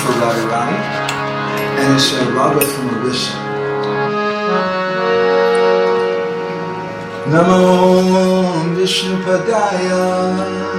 for Radharani, and it's a raga from Orissa. Namo Vishnupadaya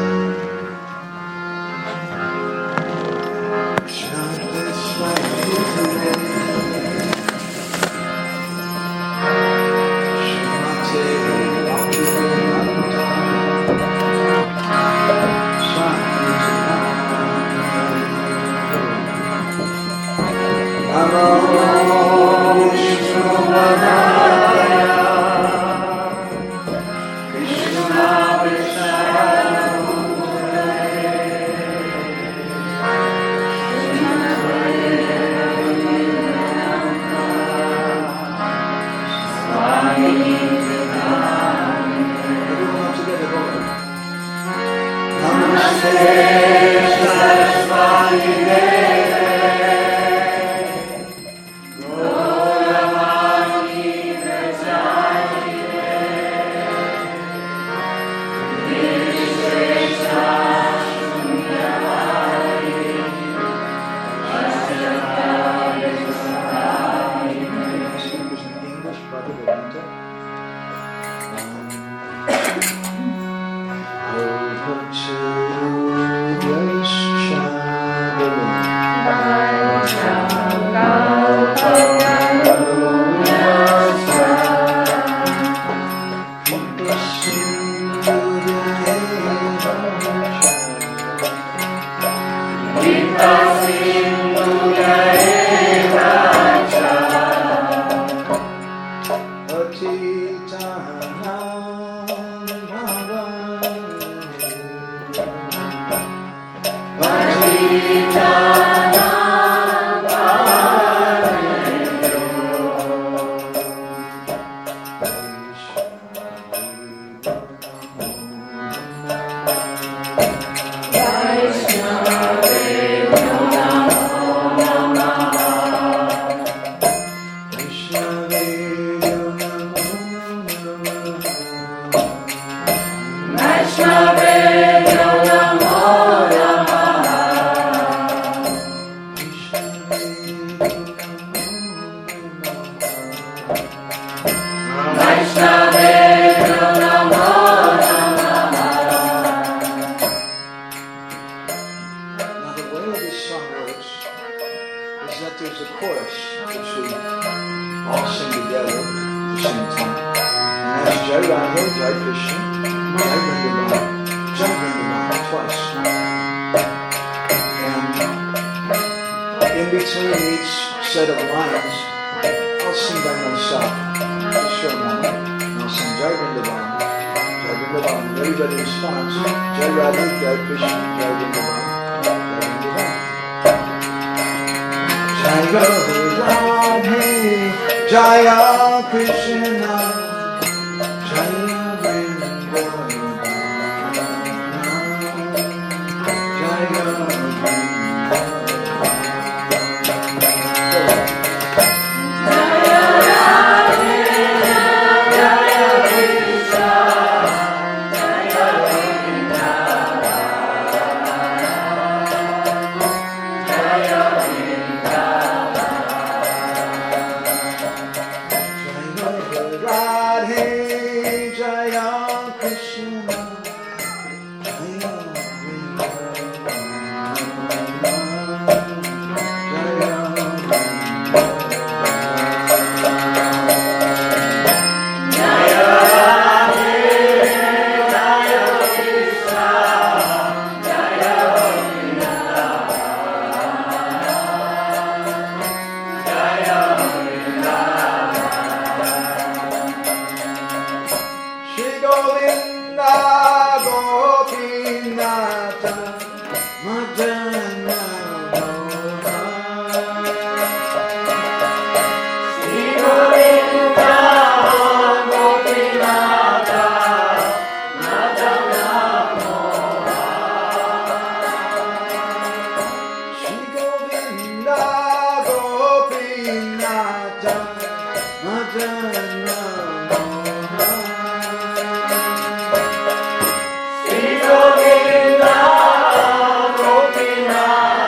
Govinda, Gopinath.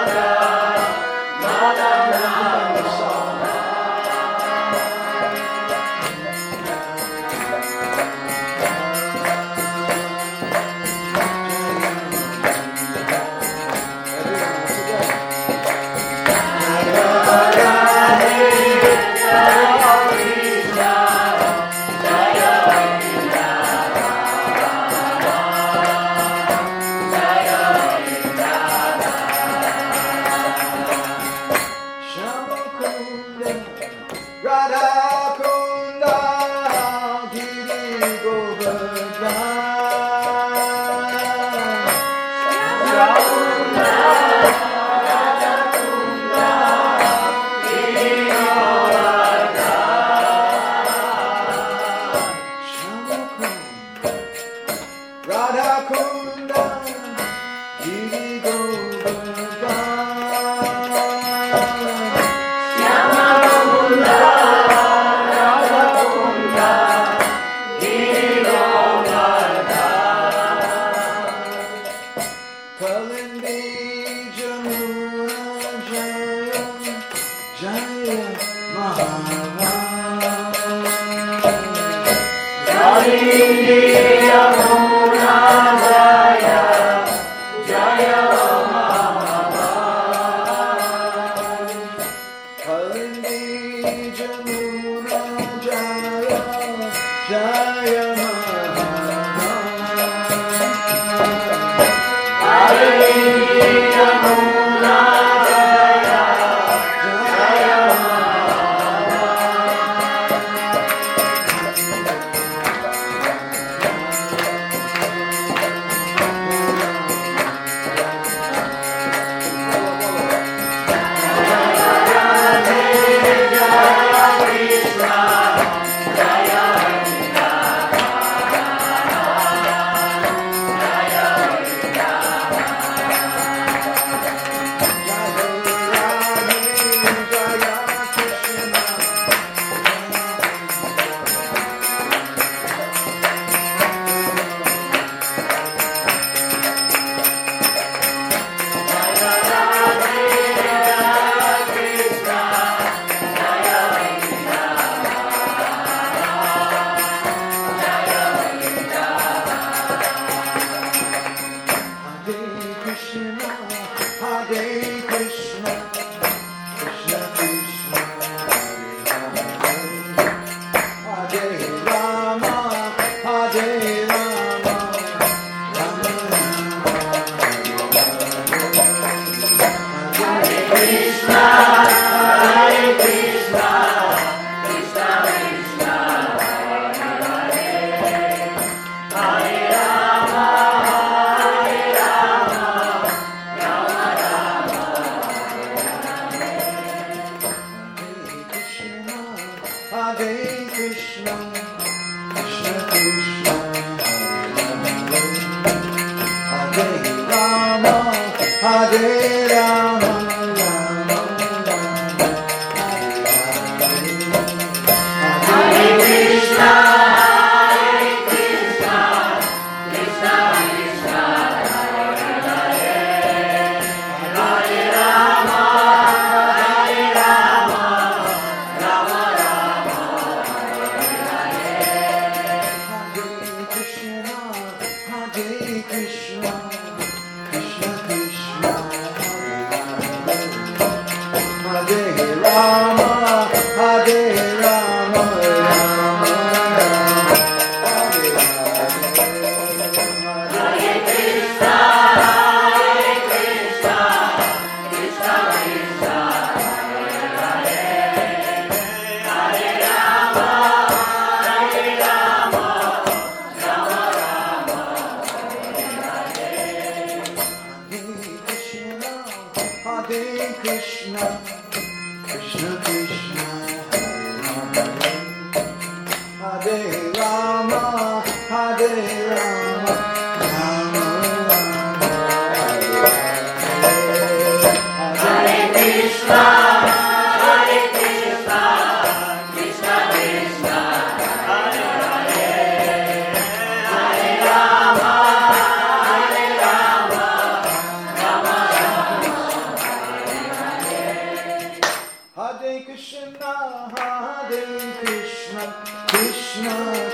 Hare Krishna, Krishna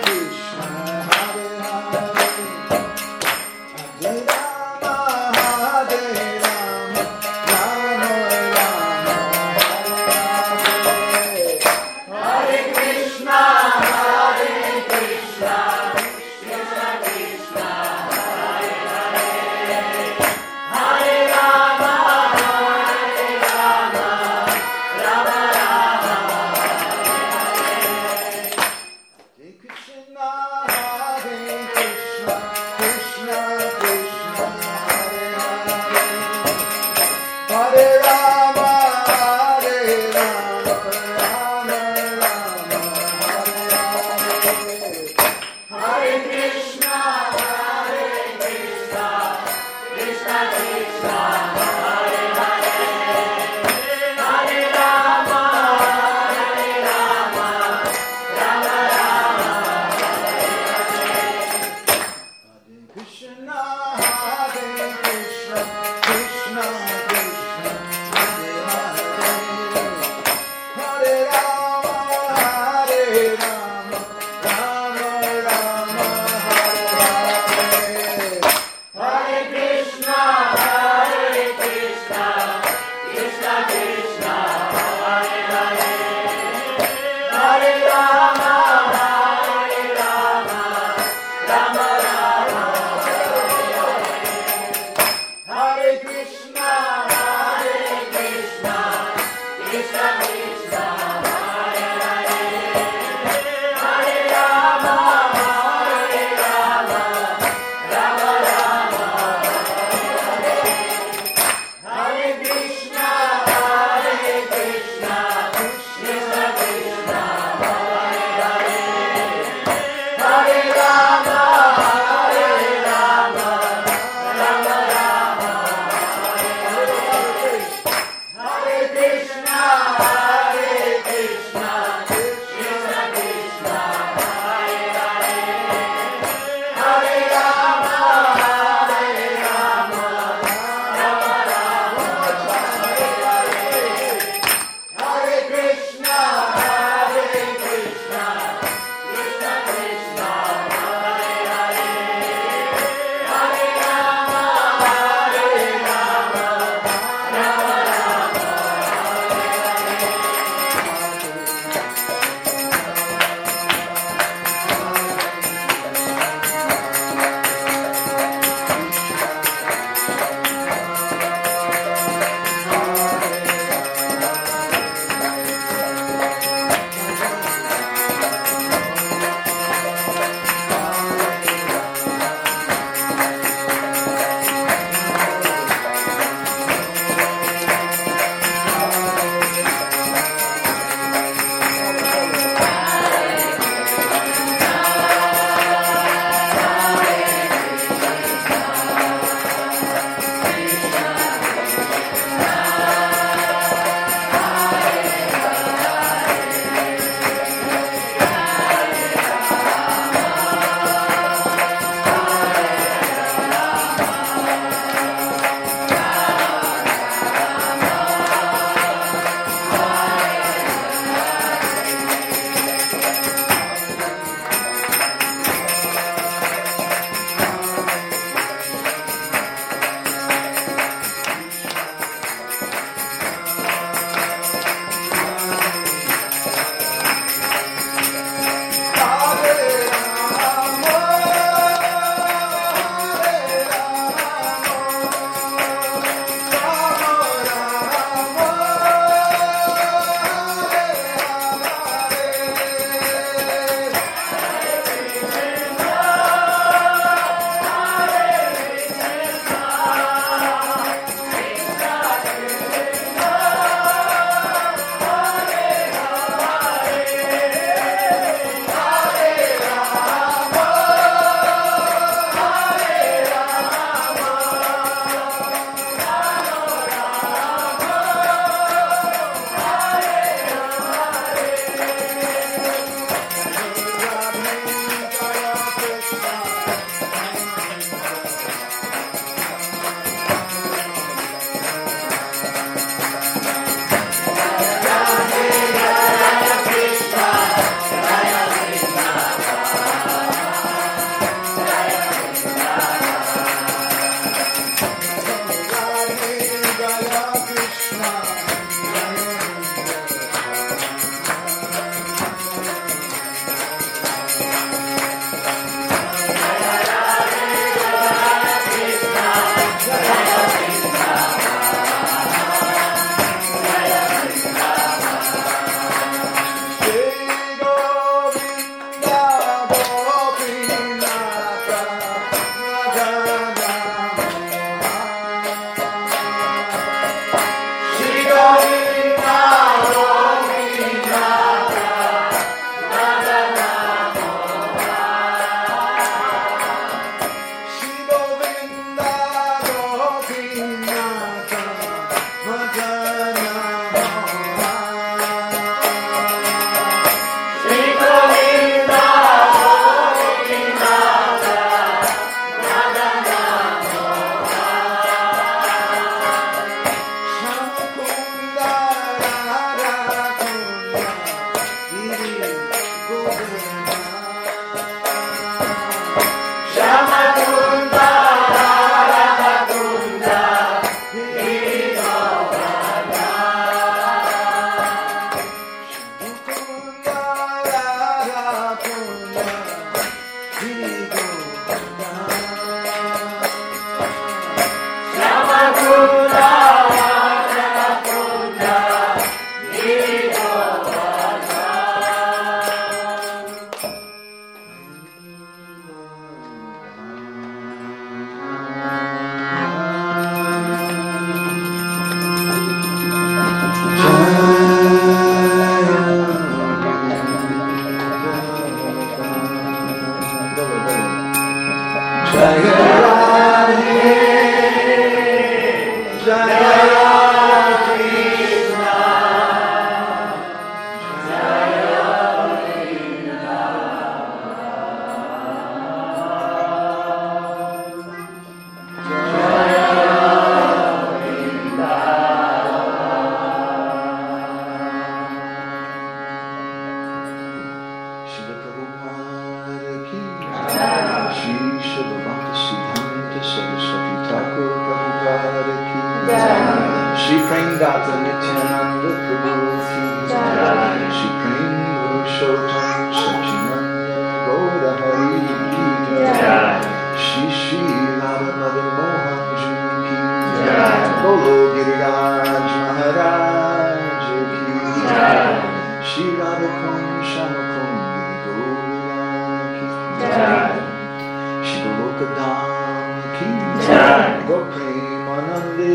Gata Nityananda Prabhu Ki Jai, Supreme Purushottam Sachinandana Gaura Hari Ki Jai, Shri Radha Madan Mohan Ji Ki Jai, Bolo Giriraj Maharaj Ki Jai, Shri Radha Kunj Shama Kunj Govila Ki Jai, Shri Lokadam Ki Jai, Gopremanande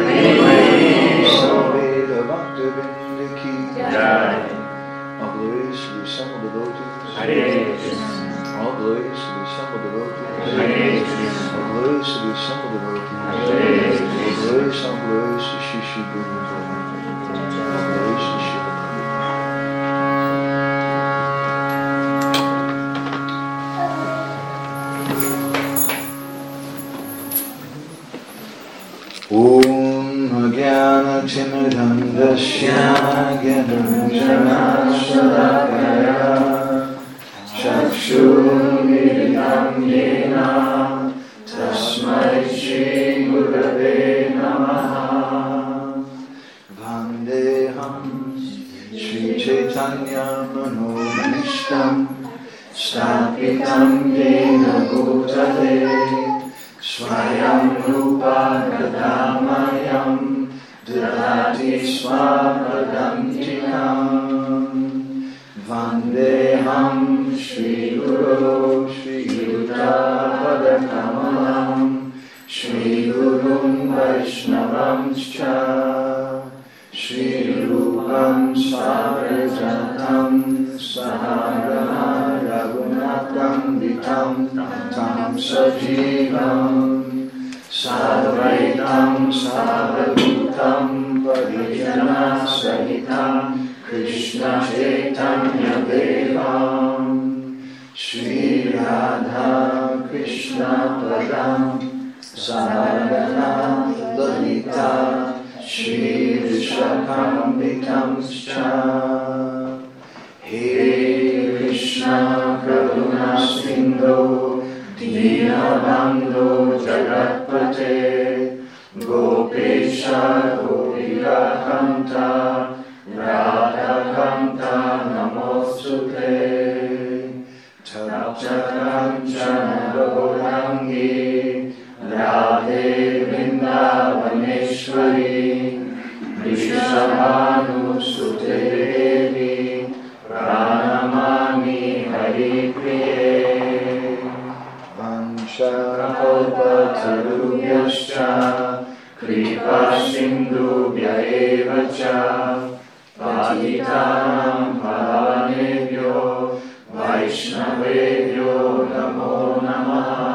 Samveda Bhaktivinoda Ki Jai. All glories to the assembled devotees. All glories to the assembled devotees. All glories to the assembled devotees. All glories to Shri Shri Guru Govinda. All glories to Shri Jnana-timirandasya Gyananjana-shalakaya Chakshur-miritam yena Tasmai Shri-gurave namaha Vandeham Shri-chaitanya-mano-nishtam Stapitam yena bhutale Swayam rupa kadamayam Dadati swapadantikam Vandeham Shri Guru Shri Yuta-padakamalam Shri Gurum Vaishnavam-scha Shri Rupam Sagrajatam Sahagana Raghunatam Vitam Tam Sajivam Sadvaitam Sadhutam Parijana Sahitam Krishna Chaitanya Devam Shri Radha Krishna Padam Sadhana Lalita Shri Vishakambikam-scha He Krishna Karuna Sindhu Dinabandhu Jagatpate Gopesha Gopika Kanta Radha Kanta Namostute Tapta Kanchana Gaurangi Radhe Vrindavaneshwari Vrishabhanu Sute Devi Pranamami Hari Priye Kalpatarubhyascha Kripa Sindhubhya eva cha Patitanam Pavanebhyo Vaishnavebhyo Namo Namaha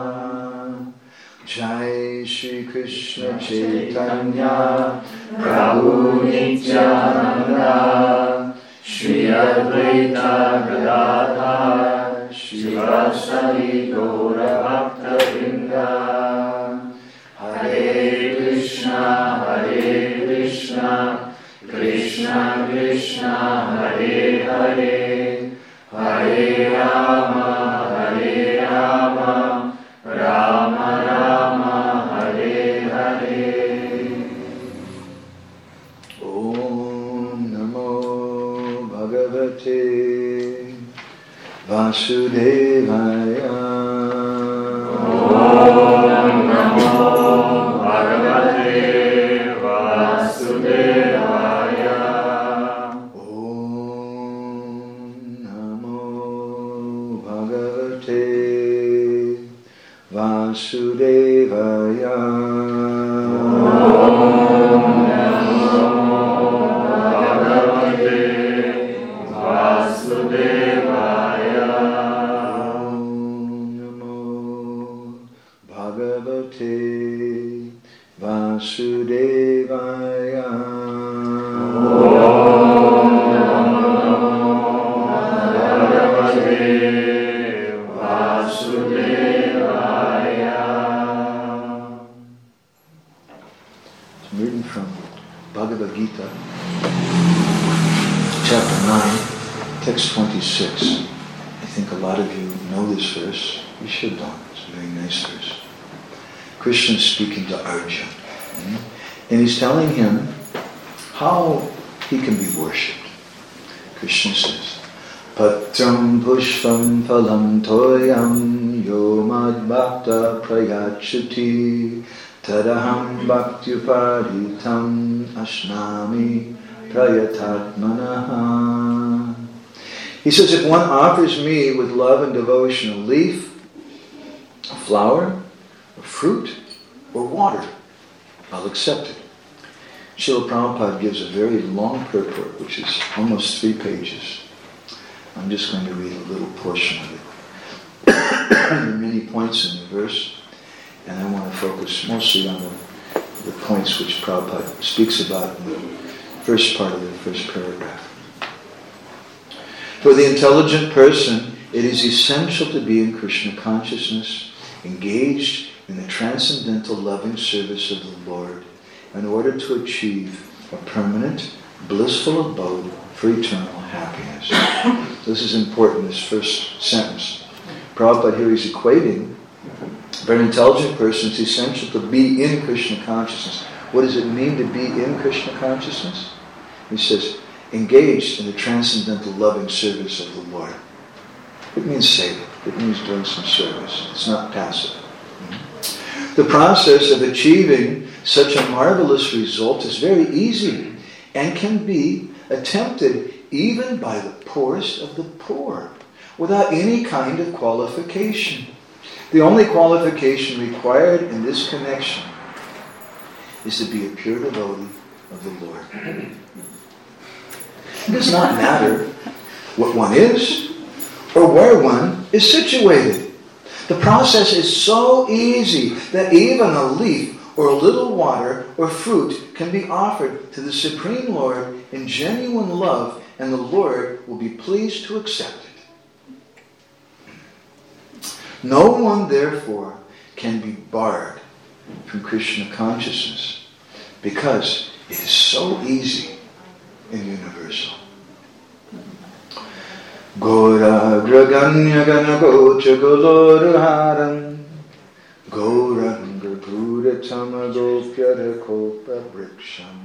Jai Shri Krishna Chaitanya Prabhu Nityananda Shri Advaita Gadadhar Shivasari Gaura Bhakta Vrinda Hare Krishna Krishna Krishna Hare Hare Hare Rama Rama Rama Hare Hare Om Namo Bhagavate Vasudevaya Om Namo Bhagavate Vasudevaya Om Namo Bhagavate Vasudevaya Om Namo Bhagavate Vasudevaya Vasudevaya Om Bhagavate Vasudevaya. I'm reading from Bhagavad Gita, chapter 9, text 26. I think a lot of you know this verse. You should know. It's a very nice verse. Krishna is speaking to Arjuna. And he's telling him how he can be worshipped. Krishna says, Patram pushpam phalam toyam yomad bhakta prayachati tadaham bhaktyuparitam ashnami prayatatmanaha. He says, if one offers me with love and devotion a leaf, a flower, a fruit, or water, I'll accept it. Srila Prabhupada gives a very long purport, which is almost 3 pages. I'm just going to read a little portion of it. There are many points in the verse, and I want to focus mostly on the points which Prabhupada speaks about in the first part of the first paragraph. For the intelligent person, it is essential to be in Krishna consciousness, engaged in the transcendental loving service of the Lord, in order to achieve a permanent, blissful abode for eternal happiness. This is important, this first sentence. Prabhupada here is equating, for an intelligent person, it's essential to be in Krishna consciousness. What does it mean to be in Krishna consciousness? He says, engaged in the transcendental loving service of the Lord. It means saving. It means doing some service. It's not passive. The process of achieving such a marvelous result is very easy and can be attempted even by the poorest of the poor without any kind of qualification. The only qualification required in this connection is to be a pure devotee of the Lord. It does not matter what one is or where one is situated. The process is so easy that even a leaf or a little water or fruit can be offered to the Supreme Lord in genuine love, and the Lord will be pleased to accept it. No one, therefore, can be barred from Krishna consciousness because it is so easy and universal. Gora graganya gana gocha golorharam Gauranga Puratama Gopyara Kopa Briksham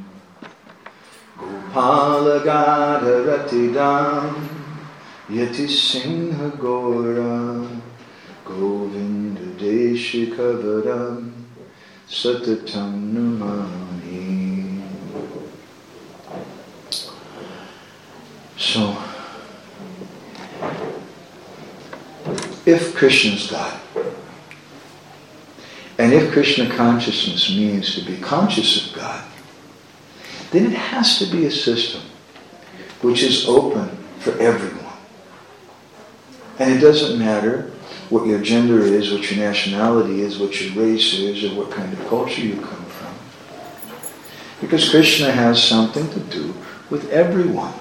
Gopala Gadaratidam Yati Singha Gora Govinda Deshikavaram Satatam Namani. So, if Krishna's God, and if Krishna consciousness means to be conscious of God, then it has to be a system which is open for everyone. And it doesn't matter what your gender is, what your nationality is, what your race is, or what kind of culture you come from. Because Krishna has something to do with everyone.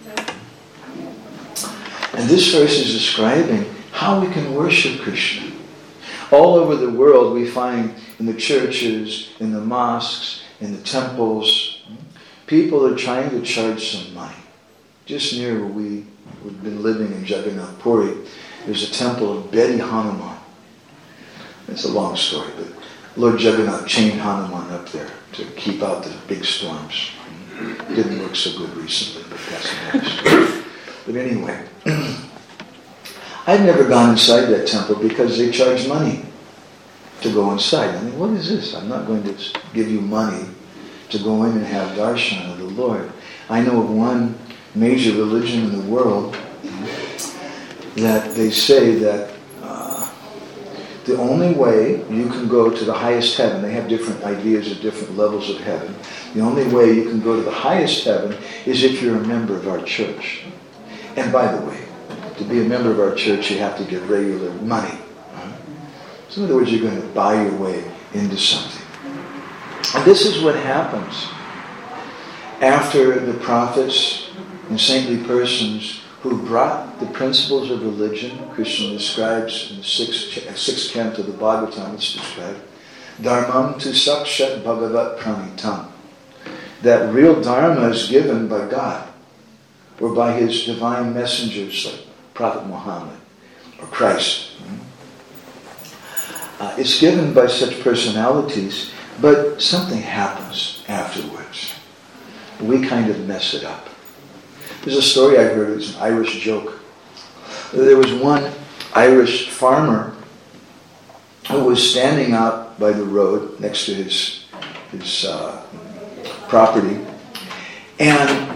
And this verse is describing how we can worship Krishna. All over the world we find in the churches, in the mosques, in the temples, people are trying to charge some money. Just near where we've been living in Jagannath Puri, there's a temple of Betty Hanuman. It's a long story, but Lord Jagannath chained Hanuman up there to keep out the big storms. It didn't work so good recently, but that's another story. But anyway, I've never gone inside that temple because they charge money to go inside. I mean, what is this? I'm not going to give you money to go in and have darshan of the Lord. I know of one major religion in the world that they say that the only way you can go to the highest heaven, they have different ideas of different levels of heaven, the only way you can go to the highest heaven is if you're a member of our church. And by the way, to be a member of our church, you have to give regular money. So in other words, you're going to buy your way into something. And this is what happens after the prophets and saintly persons who brought the principles of religion. Krishna describes in the sixth canto of the Bhagavatam, it's described, Dharmam tu sakshat bhagavat pranitam. That real dharma is given by God or by his divine messengers like Prophet Muhammad or Christ. It's given by such personalities, but something happens afterwards. we kind of mess it up. There's a story I heard. It was an Irish joke. There was one Irish farmer who was standing out by the road next to his property, and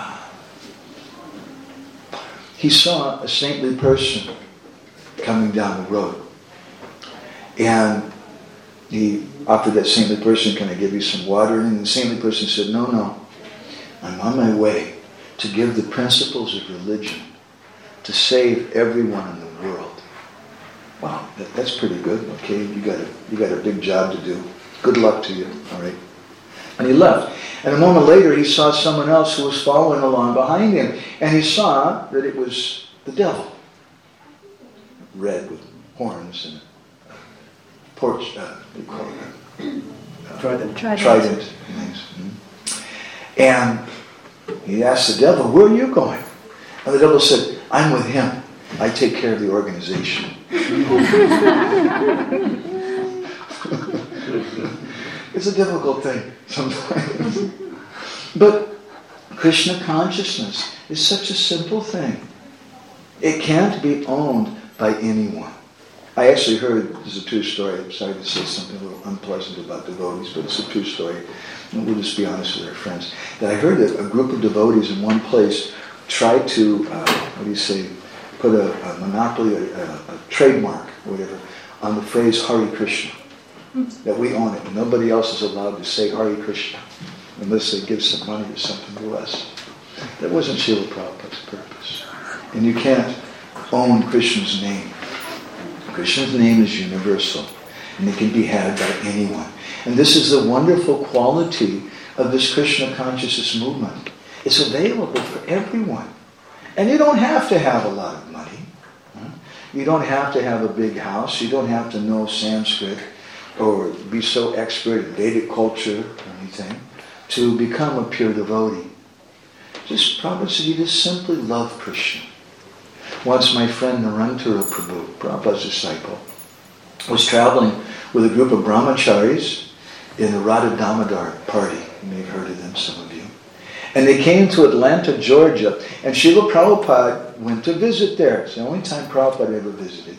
he saw a saintly person coming down the road. And he offered that saintly person, "Can I give you some water?" And the saintly person said, No, I'm on my way to give the principles of religion to save everyone in the world. Wow, that's pretty good. Okay, you got a big job to do. Good luck to you. All right. And he left. And a moment later, he saw someone else who was following along behind him. And he saw that it was the devil. Red with horns and porch, what do you call it? Trident. And he asked the devil, "Where are you going?" And the devil said, "I'm with him. I take care of the organization." It's a difficult thing sometimes. But Krishna consciousness is such a simple thing. It can't be owned by anyone. I actually heard, this is a true story, I'm sorry to say something a little unpleasant about devotees, but it's a true story, and we'll just be honest with our friends, that I heard that a group of devotees in one place tried to, put a monopoly, a trademark, or whatever, on the phrase Hare Krishna. That we own it. Nobody else is allowed to say Hare Krishna unless they give some money or something to us. That wasn't Srila Prabhupada's purpose. And you can't own Krishna's name. Krishna's name is universal, and it can be had by anyone. And this is the wonderful quality of this Krishna consciousness movement. It's available for everyone. And you don't have to have a lot of money. You don't have to have a big house. You don't have to know Sanskrit or be so expert in Vedic culture or anything to become a pure devotee. Just Prabhupada said, you just simply love Krishna. Once my friend Narantara Prabhu, Prabhupada's disciple, was traveling with a group of brahmacharis in the Radha Damodar party. You may have heard of them, some of you. And they came to Atlanta, Georgia, and Srila Prabhupada went to visit there. It's the only time Prabhupada ever visited.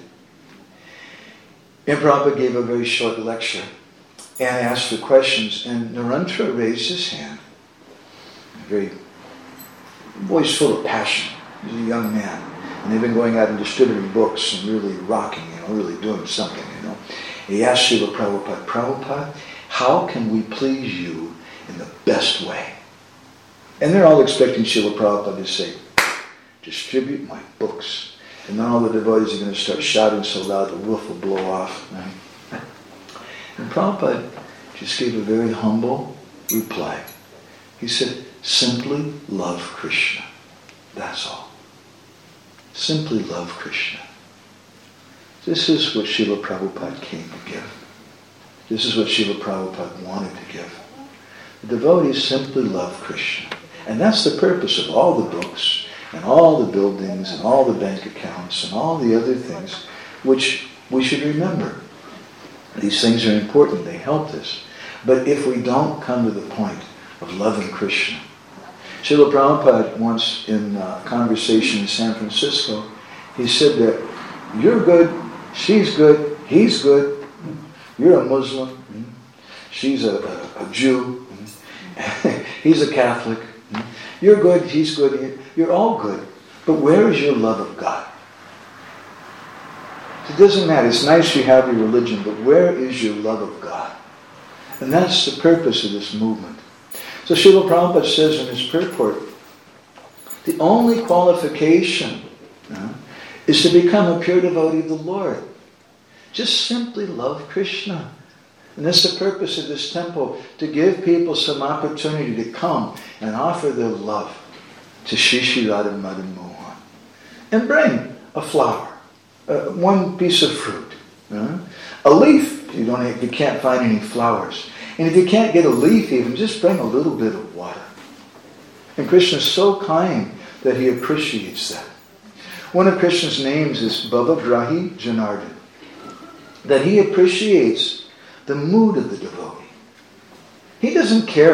And Prabhupada gave a very short lecture and asked for questions. And Narantara raised his hand. Very voice full of passion. He's a young man. And they've been going out and distributing books and really rocking, really doing something, He asked Srila Prabhupada, "Prabhupada, how can we please you in the best way?" And they're all expecting Srila Prabhupada to say, "Distribute my books." And then all the devotees are going to start shouting so loud the roof will blow off. Right? And Prabhupada just gave a very humble reply. He said, "Simply love Krishna. That's all. Simply love Krishna." This is what Srila Prabhupada came to give. This is what Srila Prabhupada wanted to give. The devotees simply love Krishna. And that's the purpose of all the books, and all the buildings, and all the bank accounts, and all the other things, which we should remember. These things are important. They help us. But if we don't come to the point of loving Krishna, Srila Prabhupada once in a conversation in San Francisco, he said that you're good, she's good, he's good, you're a Muslim, she's a Jew, he's a Catholic, you're good, he's good, you're all good. But where is your love of God? It doesn't matter. It's nice you have your religion, but where is your love of God? And that's the purpose of this movement. So Srila Prabhupada says in his purport, the only qualification is to become a pure devotee of the Lord. Just simply love Krishna. And that's the purpose of this temple, to give people some opportunity to come and offer their love to Shri Shri Radha Madan Mohan. And bring a flower, one piece of fruit, a leaf if you can't find any flowers. And if you can't get a leaf even, just bring a little bit of water. And Krishna is so kind that he appreciates that. One of Krishna's names is Bhavagrahi Janardhan. That he appreciates the mood of the devotee. He doesn't care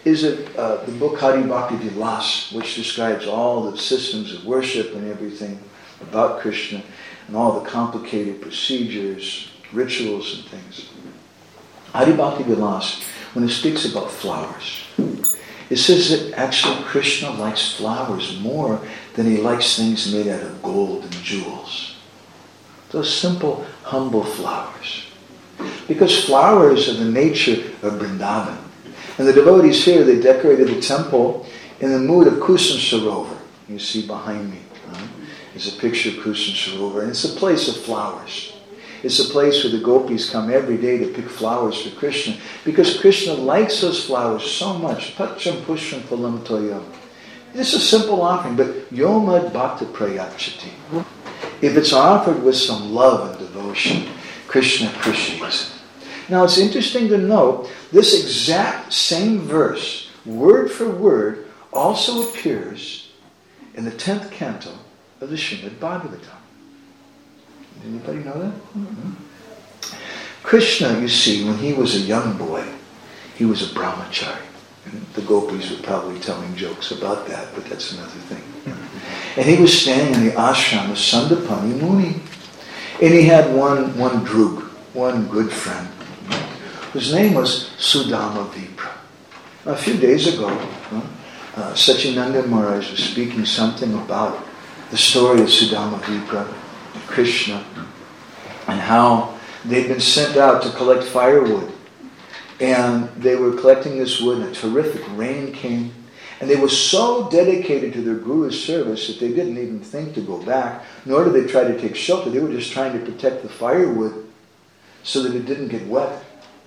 is the book Hari Bhakti Vilas, which describes all the systems of worship and everything about Krishna and all the complicated procedures, rituals and things. Hari Bhakti Vilas, when it speaks about flowers, it says that actually Krishna likes flowers more than he likes things made out of gold and jewels. Those simple, humble flowers. Because flowers are the nature of Vrindavan. And the devotees here, they decorated the temple in the mood of Kusum Sarovar. You see behind me is a picture of Kusum Sarovar. And it's a place of flowers. It's a place where the gopis come every day to pick flowers for Krishna. Because Krishna likes those flowers so much. Pacham pusham phalam toyam. It's a simple offering, but yomad bhakta prayachati. If it's offered with some love and devotion, Krishna appreciates it. Now it's interesting to note, this exact same verse, word for word, also appears in the 10th canto of the Srimad Bhagavatam. Anybody know that? Mm-hmm. Krishna, you see, when he was a young boy, he was a brahmachari. And the gopis were probably telling jokes about that, but that's another thing. Mm-hmm. And he was staying in the ashram of Sandapani Muni. And he had one drug, one good friend, whose name was Sudama Vipra. A few days ago, Sachinanda Maharaj was speaking something about the story of Sudama Vipra and Krishna and how they'd been sent out to collect firewood. And they were collecting this wood and a terrific rain came. And they were so dedicated to their Guru's service that they didn't even think to go back, nor did they try to take shelter. They were just trying to protect the firewood so that it didn't get wet.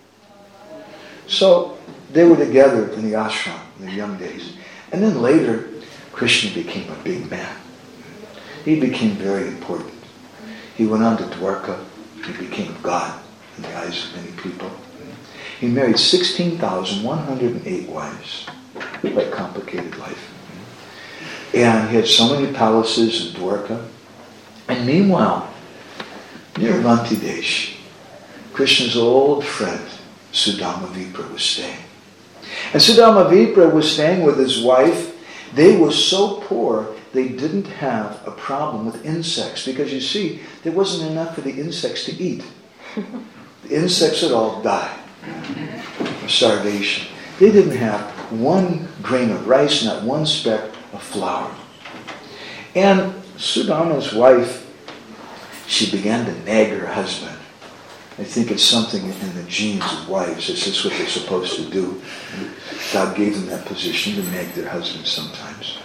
So they were together in the ashram in their young days. And then later, Krishna became a big man. He became very important. He went on to Dwarka. He became God in the eyes of many people. He married 16,108 wives. Quite complicated life. And he had so many palaces in Dwarka. And meanwhile, near Vantidesh, Krishna's old friend, Sudama Vipra, was staying. And Sudama Vipra was staying with his wife. They were so poor, they didn't have a problem with insects. Because you see, there wasn't enough for the insects to eat. The insects had all died of starvation. They didn't have one grain of rice, not one speck of flour. And Sudama's wife, she began to nag her husband. I think it's something in the genes of wives. This is what they're supposed to do. God gave them that position to nag their husbands sometimes.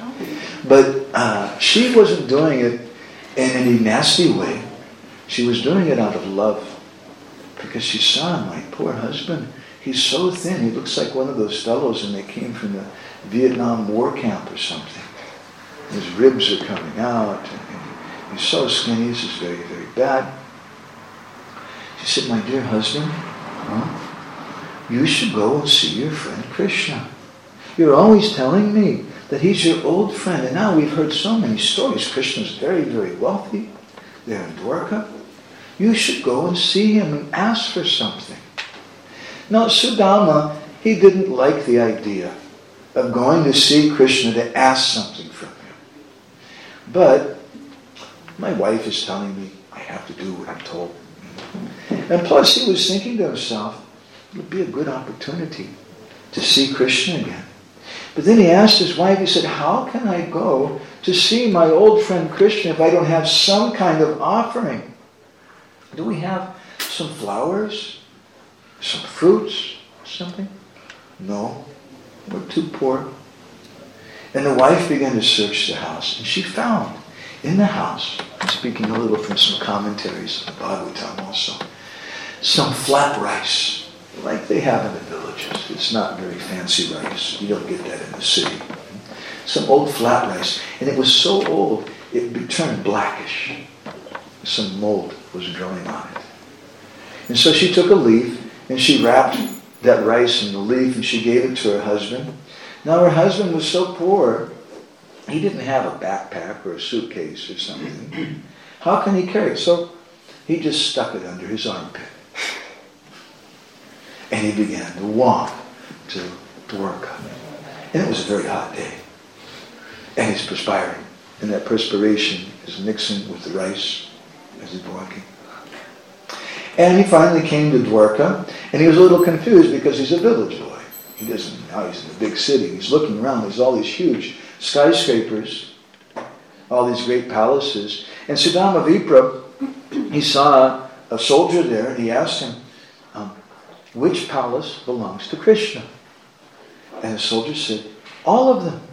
But she wasn't doing it in any nasty way. She was doing it out of love. Because she saw my poor husband. He's so thin. He looks like one of those fellows and they came from the Vietnam War camp or something. His ribs are coming out. And he's so skinny. This is very, very bad. She said, my dear husband, you should go and see your friend Krishna. You're always telling me that he's your old friend. And now we've heard so many stories. Krishna's very, very wealthy. They're in Dwarka. You should go and see him and ask for something. Now, Sudama, he didn't like the idea of going to see Krishna to ask something from him. But my wife is telling me I have to do what I'm told. And plus, he was thinking to himself, it would be a good opportunity to see Krishna again. But then he asked his wife, he said, how can I go to see my old friend Krishna if I don't have some kind of offering? Do we have some flowers? Some fruits? Something? No, we're too poor. And the wife began to search the house. And she found in the house, I'm speaking a little from some commentaries of the Bhagavatam also, some flat rice, like they have in the villages. It's not very fancy rice. You don't get that in the city. Some old flat rice. And it was so old, it turned blackish. Some mold was growing on it. And so she took a leaf and she wrapped that rice in the leaf and she gave it to her husband. Now her husband was so poor, he didn't have a backpack or a suitcase or something. How can he carry it? So he just stuck it under his armpit. And he began to walk to Dwarka. And it was a very hot day. And he's perspiring. And that perspiration is mixing with the rice as he's walking. And he finally came to Dwarka, and he was a little confused because he's a village boy. He doesn't know he's in a big city. He's looking around. There's all these huge skyscrapers, all these great palaces. And Sudama Vipra, he saw a soldier there, and he asked him, which palace belongs to Krishna? And the soldier said, all of them.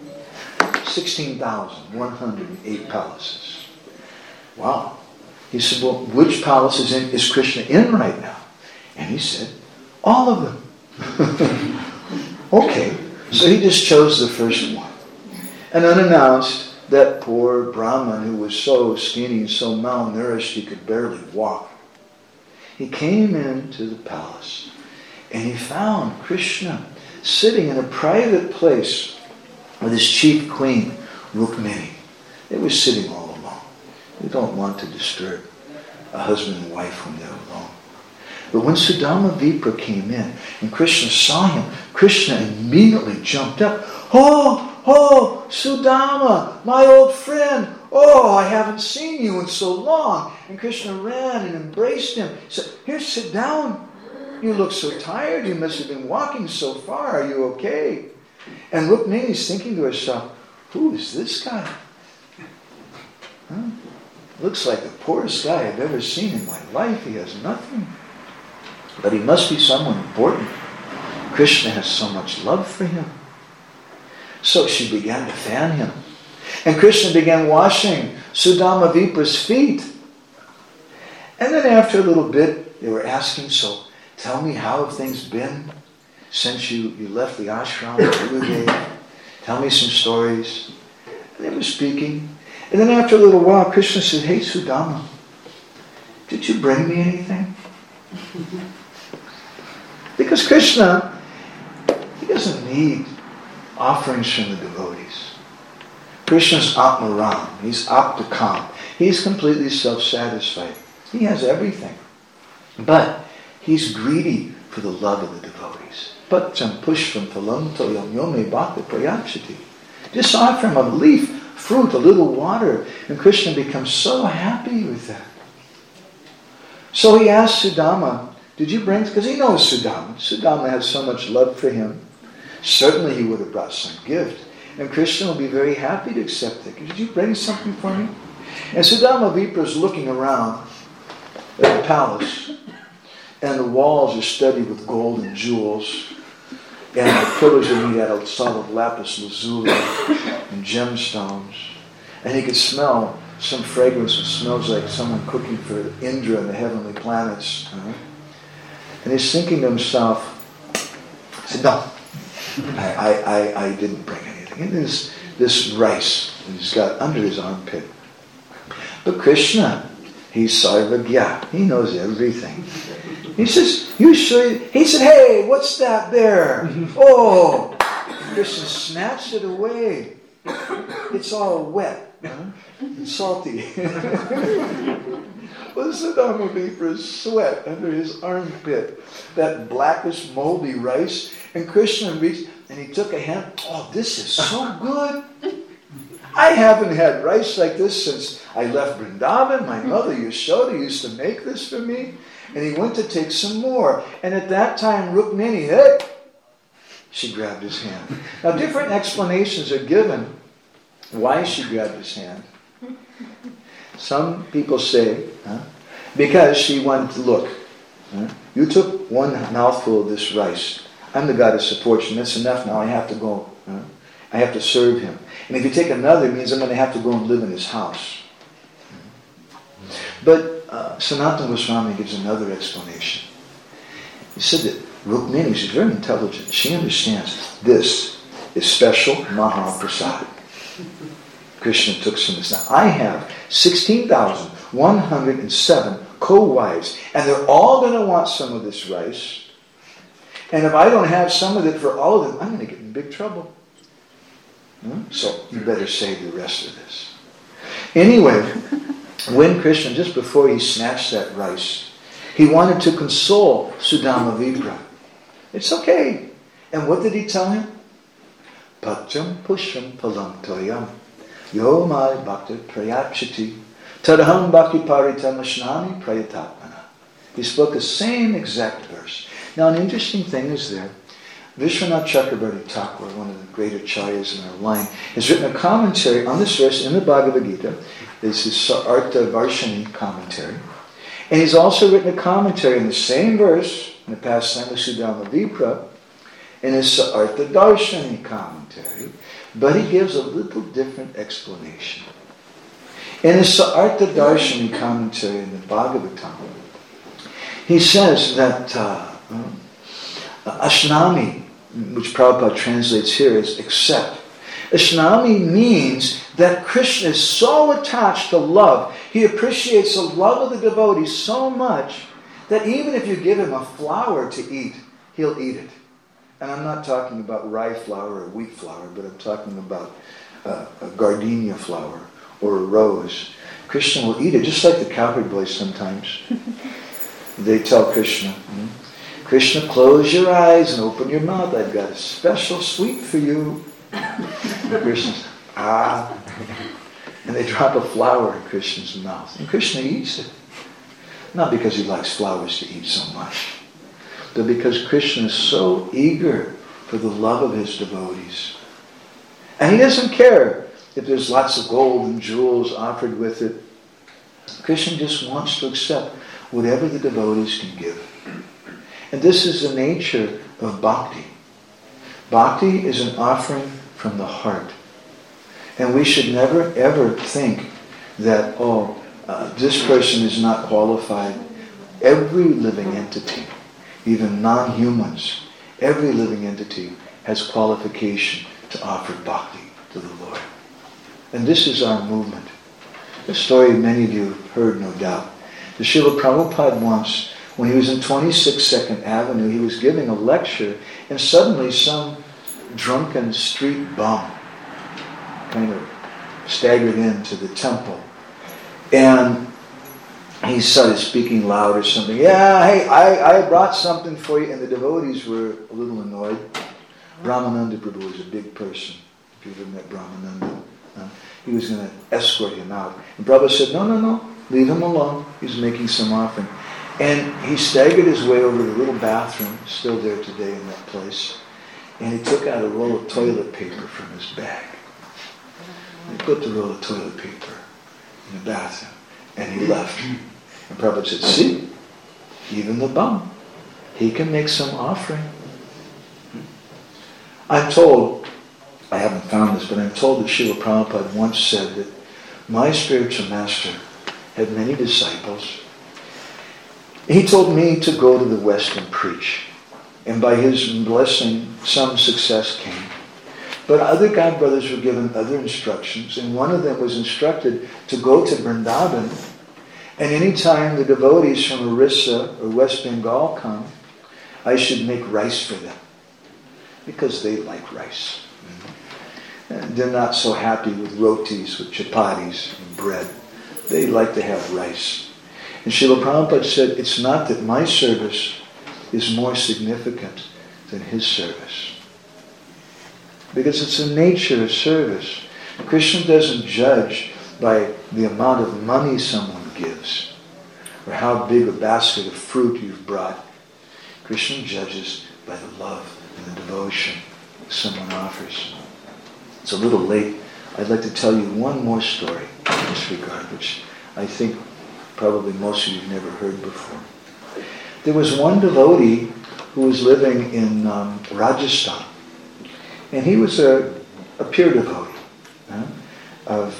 16,108 palaces. Wow. He said, well, which palace is Krishna in right now? And he said, all of them. Okay. So he just chose the first one. And unannounced, that poor Brahmin who was so skinny and so malnourished he could barely walk, he came into the palace and he found Krishna sitting in a private place with his chief queen, Rukmini. They were sitting all alone. We don't want to disturb a husband and wife when they're alone. But when Sudama Vipra came in and Krishna saw him, Krishna immediately jumped up. Oh, Sudama, my old friend. Oh, I haven't seen you in so long. And Krishna ran and embraced him. He said, here, sit down. You look so tired. You must have been walking so far. Are you okay? And Rukmini's thinking to herself, who is this guy? Looks like the poorest guy I've ever seen in my life. He has nothing. But he must be someone important. Krishna has so much love for him. So she began to fan him. And Krishna began washing Sudama Vipra's feet. And then after a little bit, they were asking, so tell me, how have things been since you left the ashram of Gurudev? Tell me some stories. And they were speaking. And then after a little while, Krishna said, hey, Sudama, did you bring me anything? Because Krishna, he doesn't need offerings from the devotees. Krishna's Atmaram. He's Aptakam. He's completely self-satisfied. He has everything. But he's greedy for the love of the devotees. Patcham pushpam phalam toyam yome bhakti prayachati. Just offer him a leaf, fruit, a little water, and Krishna becomes so happy with that. So he asked Sudama, did you bring, because he knows Sudama. Sudama has so much love for him. Certainly he would have brought some gift. And Krishna will be very happy to accept it. Did you bring something for me? And Sudama Vipra is looking around at the palace. And the walls are studded with gold and jewels. And the pillars are made out of solid lapis lazuli and gemstones. And he could smell some fragrance that smells like someone cooking for Indra and the heavenly planets. And he's thinking to himself, he said, no, I didn't bring anything. And there's this rice that he's got under his armpit. But Krishna, he's Sarvagya. He knows everything. He says, you sure? He said, hey, what's that there? Oh, Krishna snatched it away. It's all wet and salty. Well, Sudama Vipra's sweat under his armpit, that blackish, moldy rice. And Krishna reached, and he took a hand. Oh, this is so good. I haven't had rice like this since I left Vrindavan. My mother Yashoda used to make this for me. And he went to take some more. And at that time, Rukmini, hey, she grabbed his hand. Now, different explanations are given why she grabbed his hand. Some people say, because she wanted to look. You took one mouthful of this rice. I'm the goddess of fortune. That's enough now. I have to go. I have to serve him. And if you take another, it means I'm going to have to go and live in his house. But Sanatana Goswami gives another explanation. He said that Rukmini, she's very intelligent. She understands this is special Mahaprasad. Krishna took some of this. Now, I have 16,107 co-wives, and they're all going to want some of this rice. And if I don't have some of it for all of them, I'm going to get in big trouble. So you better save the rest of this. Anyway, when Krishna, just before he snatched that rice, he wanted to console Sudama Vipra. It's okay. And what did he tell him? Pacham pusham palam toyam. Yo mai bhakti prayachati. Tadaham bhakti paritam ashnami prayatatmana. He spoke the same exact verse. Now, an interesting thing is there. Vishwanath Chakrabarti Thakur, one of the great acharyas in our line, has written a commentary on this verse in the Bhagavad Gita. This is Sa'artha Varshini commentary. And he's also written a commentary on the same verse in the pastime of Sudama Vipra in his Sa'artha Darshani commentary, but he gives a little different explanation. In his Sa'artha Darshani commentary in the Bhagavatam, he says that Ashnami, which Prabhupada translates here as accept. Ashnami means that Krishna is so attached to love, he appreciates the love of the devotees so much that even if you give him a flower to eat, he'll eat it. And I'm not talking about rye flour or wheat flour, but I'm talking about a gardenia flower or a rose. Krishna will eat it, just like the cowherd boys sometimes. They tell Krishna, Krishna, close your eyes and open your mouth. I've got a special sweet for you. Krishna says, and they drop a flower in Krishna's mouth. And Krishna eats it. Not because he likes flowers to eat so much, but because Krishna is so eager for the love of his devotees. And he doesn't care if there's lots of gold and jewels offered with it. Krishna just wants to accept whatever the devotees can give. And this is the nature of bhakti. Bhakti is an offering from the heart. And we should never ever think that, this person is not qualified. Every living entity, even non-humans, every living entity has qualification to offer bhakti to the Lord. And this is our movement. A story many of you have heard, no doubt. The Srila Prabhupada once, when he was in 26 Second Avenue, he was giving a lecture, and suddenly some drunken street bum kind of staggered into the temple. And he started speaking loud or something. Yeah, hey, I brought something for you. And the devotees were a little annoyed. Brahmananda Prabhu was a big person. If you've ever met Brahmananda, he was going to escort him out. And Prabhupada said, no, leave him alone. He's making some offering. And he staggered his way over to the little bathroom, still there today in that place. And he took out a roll of toilet paper from his bag. And he put the roll of toilet paper in the bathroom. And he left. And Prabhupada said, see, even the bum, he can make some offering. I'm told, I haven't found this, but I'm told that Srila Prabhupada once said that my spiritual master had many disciples. He told me to go to the West and preach. And by his blessing, some success came. But other God brothers were given other instructions, and one of them was instructed to go to Vrindavan, and any time the devotees from Orissa or West Bengal come, I should make rice for them, because they like rice. And they're not so happy with rotis, with chapatis and bread. They like to have rice. And Srila Prabhupada said, it's not that my service is more significant than his service. Because it's the nature of service. Krishna doesn't judge by the amount of money someone gives or how big a basket of fruit you've brought. Krishna judges by the love and the devotion someone offers. It's a little late. I'd like to tell you one more story in this regard, which I think probably most of you have never heard before. There was one devotee who was living in Rajasthan. And he was a pure devotee of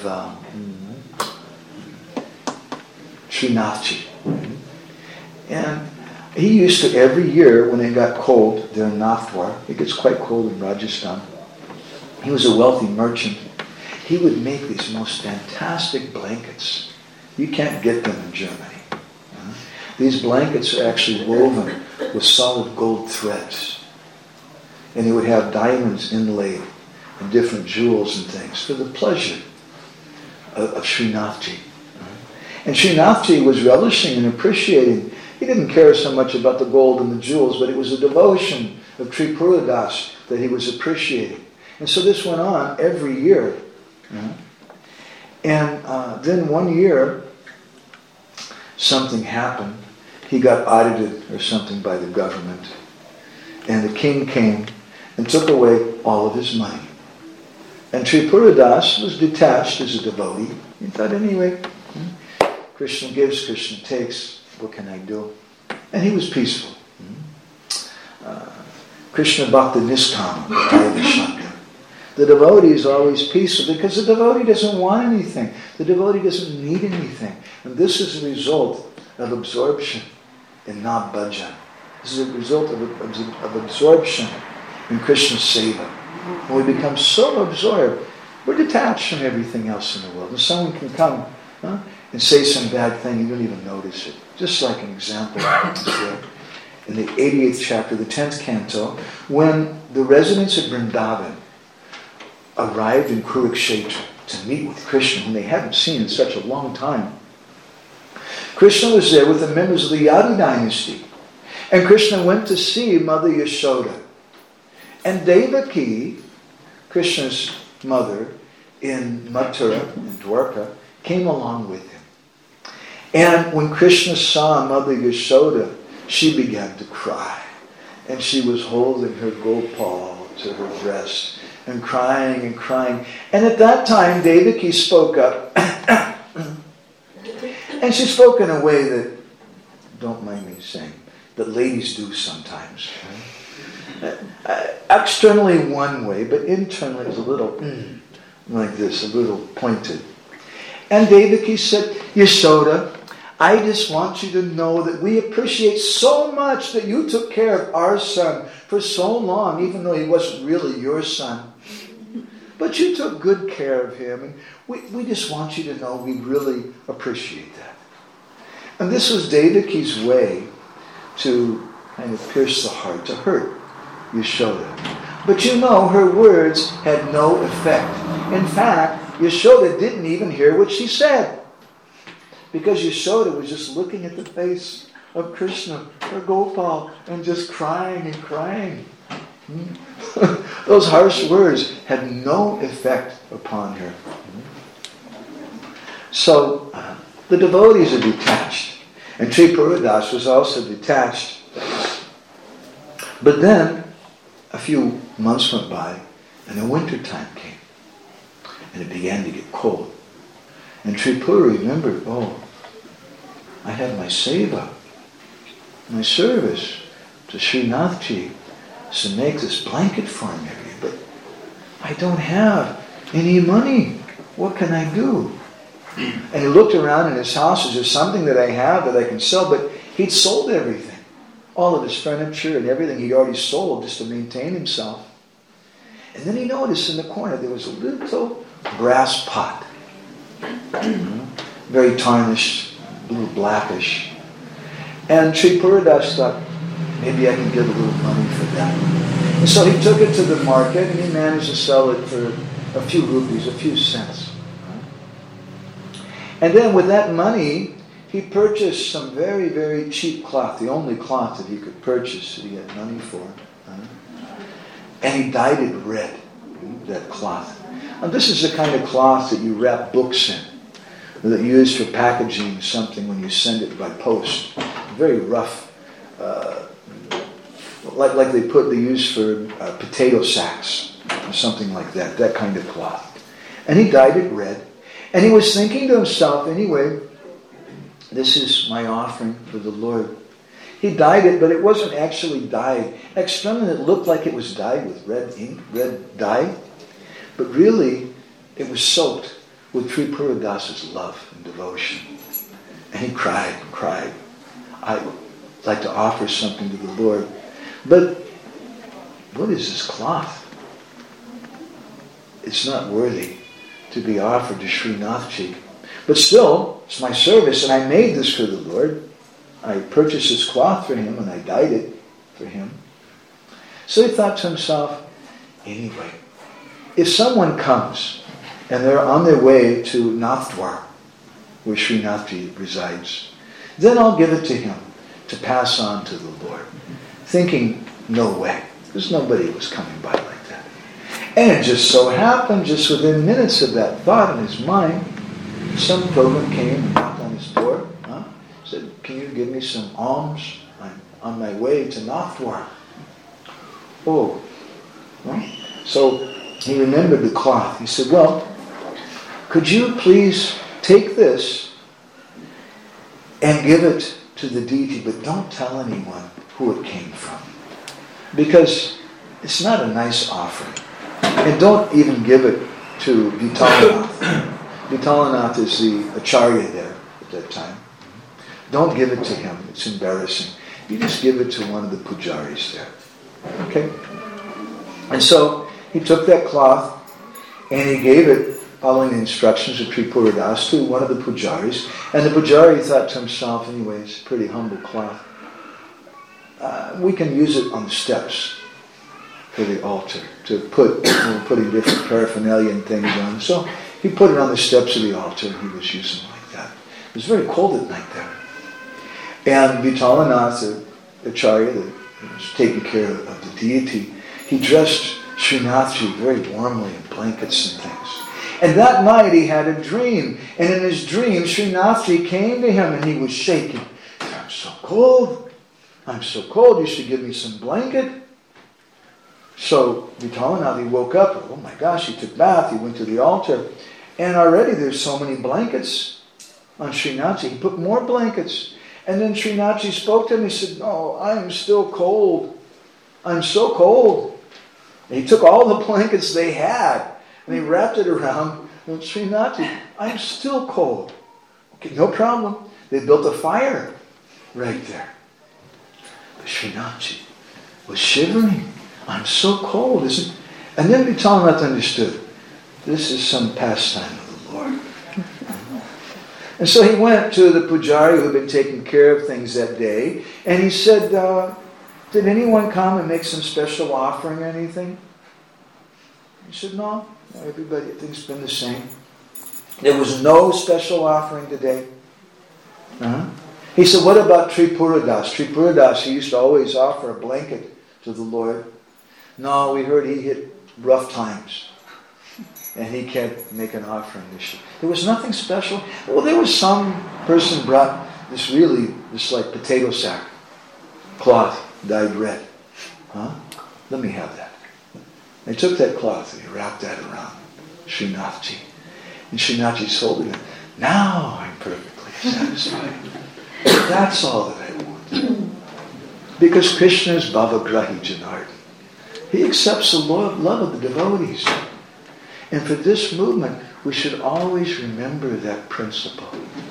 Srinathji. And he used to, every year when it got cold there in Nathwar, it gets quite cold in Rajasthan, he was a wealthy merchant. He would make these most fantastic blankets. You can't get them in Germany. These blankets are actually woven with solid gold threads. And he would have diamonds inlaid and different jewels and things for the pleasure of Srinathji. And Srinathji was relishing and appreciating. He didn't care so much about the gold and the jewels, but it was a devotion of Tripura Das that he was appreciating. And so this went on every year. And then one year, something happened. He got audited or something by the government. And the king came and took away all of his money. And Tripura Das was detached as a devotee. He thought, anyway, Krishna gives, Krishna takes. What can I do? And he was peaceful. Krishna Bhakti Niskama, the devotee is always peaceful because the devotee doesn't want anything. The devotee doesn't need anything. And this is a result of absorption in Nam Bhajan. This is a result of absorption in Krishna's seva. When we become so absorbed, we're detached from everything else in the world. And someone can come and say some bad thing, you don't even notice it. Just like an example in the 88th chapter, the 10th canto, when the residents of Vrindavan arrived in Kurukshetra to meet with Krishna, whom they hadn't seen in such a long time. Krishna was there with the members of the Yadu dynasty. And Krishna went to see Mother Yashoda. And Devaki, Krishna's mother, in Mathura, in Dwarka, came along with him. And when Krishna saw Mother Yashoda, she began to cry. And she was holding her Gopal to her breast and crying and crying. And at that time, Devaki spoke up. And she spoke in a way that, don't mind me saying, that ladies do sometimes. Externally one way, but internally it was a little like this, a little pointed. And Devaki said, Yashoda, I just want you to know that we appreciate so much that you took care of our son for so long, even though he wasn't really your son. But you took good care of him, and we just want you to know we really appreciate that. And this was Devaki's way to kind of pierce the heart, to hurt Yashoda. But you know, her words had no effect. In fact, Yashoda didn't even hear what she said. Because Yashoda was just looking at the face of Krishna, her Gopal, and just crying and crying. Those harsh words had no effect upon her. So, the devotees are detached. And Tripura Das was also detached. But then, a few months went by, and the winter time came. And it began to get cold. And Tripura remembered, I have my seva, my service to Srinathji to make this blanket for me, but I don't have any money. What can I do? And he looked around in his house. Is there something that I have that I can sell? But he'd sold everything. All of his furniture and everything he'd already sold just to maintain himself. And then he noticed in the corner there was a little brass pot. Very tarnished, a little blackish. And Tripura Das thought, maybe I can get a little money for that. And so he took it to the market and he managed to sell it for a few rupees, a few cents. And then with that money, he purchased some very, very cheap cloth, the only cloth that he could purchase that he had money for. And he dyed it red, that cloth. And this is the kind of cloth that you wrap books in, that you use for packaging something when you send it by post. Very rough, like they use for potato sacks or something like that, that kind of cloth. And he dyed it red. And he was thinking to himself, anyway, this is my offering for the Lord. He dyed it, but it wasn't actually dyed. Externally, it looked like it was dyed with red ink, red dye. But really, it was soaked with Tripura Das's love and devotion. And he cried and cried. I'd like to offer something to the Lord. But what is this cloth? It's not worthy to be offered to Srinathji. But still, it's my service, and I made this for the Lord. I purchased this cloth for him, and I dyed it for him. So he thought to himself, anyway, if someone comes, and they're on their way to Nathdwar, where Srinathji resides, then I'll give it to him to pass on to the Lord. Thinking, no way, because nobody was coming by like that. And it just so happened, just within minutes of that thought in his mind, some pilgrim came and knocked on his door. Said, can you give me some alms? I'm on my way to Nathdwar. Oh. Well, so he remembered the cloth. He said, well, could you please take this and give it to the deity, but don't tell anyone who it came from. Because it's not a nice offering. And don't even give it to Vitalanath. Vitalanath is the Acharya there at that time. Don't give it to him. It's embarrassing. You just give it to one of the pujaris there. Okay? And so he took that cloth and he gave it, following the instructions of Tripuradas, to one of the pujaris. And the pujari thought to himself, anyway, it's a pretty humble cloth. We can use it on the steps for the altar to put, putting different paraphernalia and things on. So he put it on the steps of the altar and he was using it like that. It was very cold at night there. And Vitalanath, the Acharya that was taking care of the deity, he dressed Srinathji very warmly in blankets and things. And that night he had a dream. And in his dream, Srinathji came to him and he was shaking. I'm so cold. I'm so cold. You should give me some blanket. So Vitalanath, he woke up. Oh my gosh, he took a bath. He went to the altar. And already there's so many blankets on Srinathji. He put more blankets. And then Srinathji spoke to him. He said, no, I'm still cold. I'm so cold. And he took all the blankets they had and he wrapped it around Srinathji. I'm still cold. Okay, no problem. They built a fire right there. But Srinathji was shivering. I'm so cold, isn't it? And then Vitalanath understood. This is some pastime of the Lord. And so he went to the pujari who had been taking care of things that day, and he said, did anyone come and make some special offering or anything? He said, no, everybody, everything's been the same. There was no special offering today. He said, what about Tripuradas? Tripuradas, he used to always offer a blanket to the Lord. No, we heard he hit rough times. And he can't make an offering this year. There was nothing special. Well, there was some person brought this like potato sack cloth dyed red. Let me have that. They took that cloth and he wrapped that around Srinathji. And Srinathji's holding it. Now I'm perfectly satisfied. That's all that I want. Because Krishna is Bhavagrahi Janardhan. He accepts the love of the devotees. And for this movement, we should always remember that principle.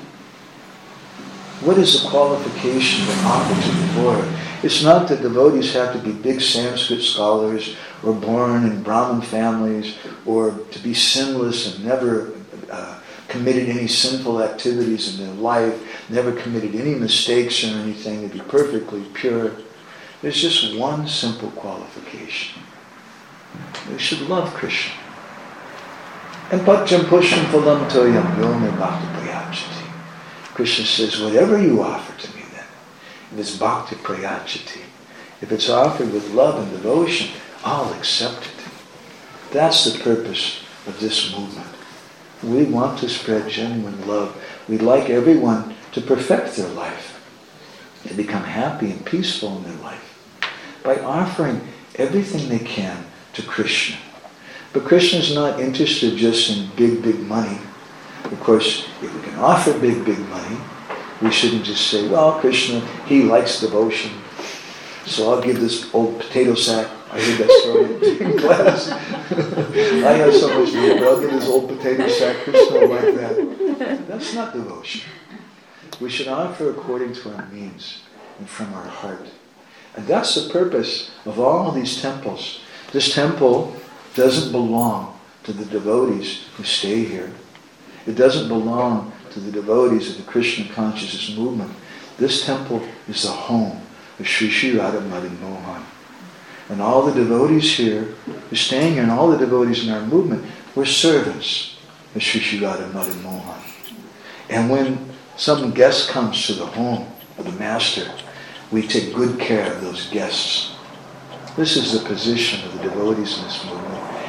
What is the qualification to offer to the Lord? It's not that devotees have to be big Sanskrit scholars or born in Brahmin families or to be sinless and never committed any sinful activities in their life, never committed any mistakes or anything, to be perfectly pure. There's just one simple qualification. We should love Krishna. And Patjam Pusham Phalam Toyam Yome Bhakti Prayachati. Krishna says, whatever you offer to me then, if it's Bhakti Prayachati, if it's offered with love and devotion, I'll accept it. That's the purpose of this movement. We want to spread genuine love. We'd like everyone to perfect their life, to become happy and peaceful in their life, by offering everything they can to Krishna. But Krishna's not interested just in big, big money. Of course, if we can offer big, big money, we shouldn't just say, well, Krishna, he likes devotion, so I'll give this old potato sack. I heard that story in class. I have so much money, but I'll give this old potato sack. Krishna will like that. That's not devotion. We should offer according to our means and from our heart. And that's the purpose of all these temples. This temple doesn't belong to the devotees who stay here. It doesn't belong to the devotees of the Krishna consciousness movement. This temple is the home of Sri Sri Radha Madan Mohan. And all the devotees here who are staying here, and all the devotees in our movement, we're servants of Sri Sri Radha Madan Mohan. And when some guest comes to the home of the Master, we take good care of those guests. This is the position of the devotees in this movement.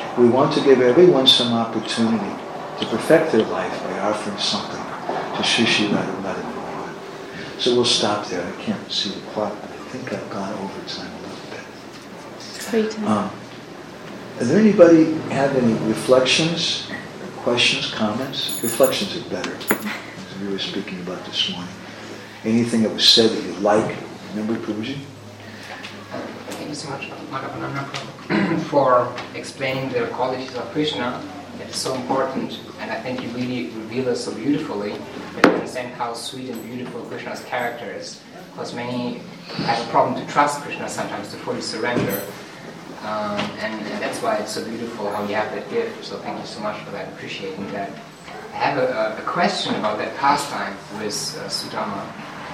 We want to give everyone some opportunity to perfect their life by offering something to Sri Sri Radharani. So we'll stop there. I can't see the clock, but I think I've gone over time a little bit. Great. Does anybody have any reflections, questions, comments? Reflections are better, as we were speaking about this morning. Anything that was said that you like? Remember, Prabhuji? Thank you so much, Madhavananda, for explaining the qualities of Krishna. It's so important, and I think you really reveal it so beautifully. You understand how sweet and beautiful Krishna's character is. Because many have a problem to trust Krishna sometimes, to fully surrender. And that's why it's so beautiful how you have that gift. So thank you so much for that, appreciating that. I have a question about that pastime with Sudama.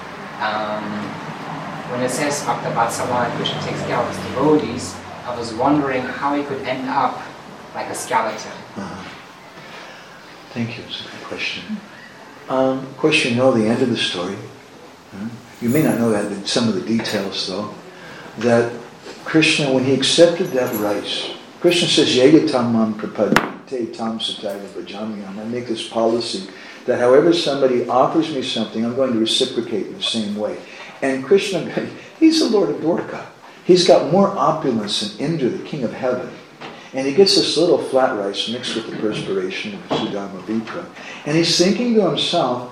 When it says after Vatsalaya, Krishna takes care of his devotees, I was wondering how he could end up like a skeleton. Thank you. It's a good question. Of course, you know the end of the story. You may not know that in some of the details, though. That Krishna, when he accepted that rice, Krishna says, "Yeyatam mam prapadite tam sataiva bhajamyam." I make this policy that however somebody offers me something, I'm going to reciprocate in the same way. And Krishna, he's the Lord of Dwarka. He's got more opulence than Indra, the king of heaven. And he gets this little flat rice mixed with the perspiration of Sudama Vipra. And he's thinking to himself,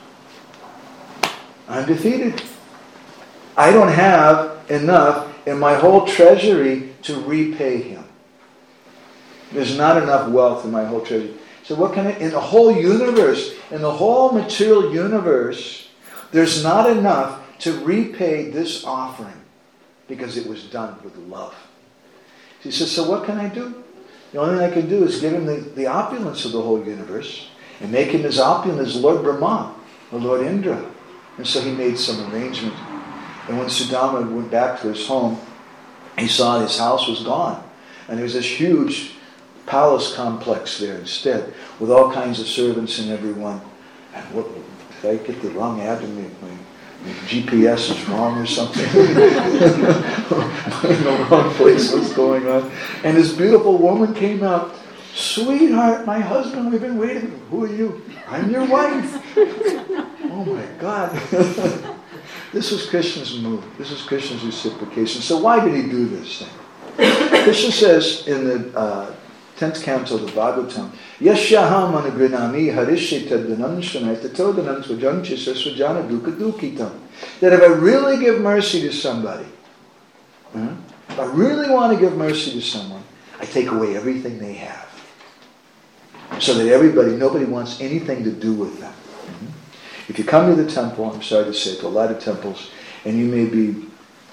I'm defeated. I don't have enough in my whole treasury to repay him. There's not enough wealth in my whole treasury. So what can I, in the whole universe, in the whole material universe, there's not enough to repay this offering because it was done with love. He says, so what can I do? The only thing I can do is give him the opulence of the whole universe and make him as opulent as Lord Brahma or Lord Indra. And so he made some arrangement. And when Sudama went back to his home, he saw his house was gone. And there was this huge palace complex there instead, with all kinds of servants and everyone. And what, did I get the wrong address? My GPS is wrong or something. In the wrong place, what's going on? And this beautiful woman came out. Sweetheart, my husband, we've been waiting. Who are you? I'm your wife. Oh my God. This was Krishna's move. This was Krishna's reciprocation. So why did he do this thing? Krishna says in the 10th canto of the Bhagavatam, Yashaham anagrinami harishitadhanam shanaitatodanam swajanchisa swajana dukadukitam. That if I really give mercy to somebody, if I really want to give mercy to someone, I take away everything they have. So that nobody wants anything to do with them. If you come to the temple, I'm sorry to say, to a lot of temples, and you may be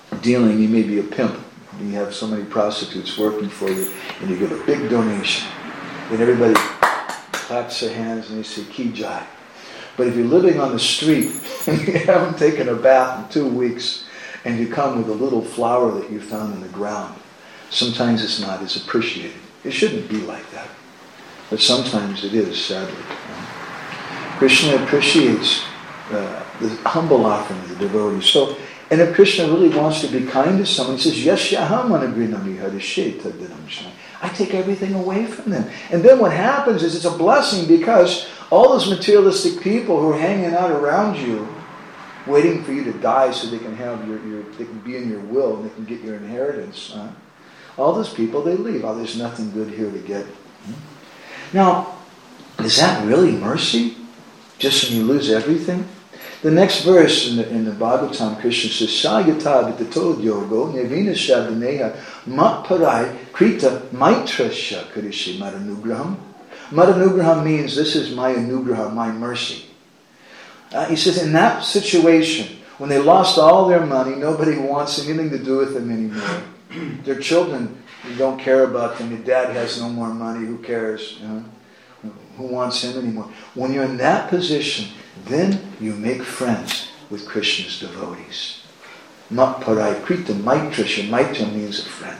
a pimp, you have so many prostitutes working for you, and you give a big donation, and everybody claps their hands and they say, Ki Jai. But if you're living on the street, and you haven't taken a bath in 2 weeks, and you come with a little flower that you found in the ground, sometimes it's not as appreciated. It shouldn't be like that. But sometimes it is, sadly. Krishna appreciates the humble offering of the devotee. So, and if Krishna really wants to be kind to someone, he says, Yashaham anagrinami harishitadhanam. I take everything away from them. And then what happens is it's a blessing because all those materialistic people who are hanging out around you, waiting for you to die so they can have they can be in your will and they can get your inheritance. All those people, they leave. Oh, there's nothing good here to get. Now, is that really mercy? Just when you lose everything? The next verse in the Bhagavatam, Krishna says, Shayata vitato yogo nevina shadaneha matparai krita maitrasya karishi maranugraham. Maranugraham means this is my anugraha, my mercy. He says, in that situation, when they lost all their money, nobody wants anything to do with them anymore. Their children, you don't care about them. Your dad has no more money. Who cares? Who wants him anymore? When you're in that position, then you make friends with Krishna's devotees. Matparai krita maitrasya. Maitra means a friend.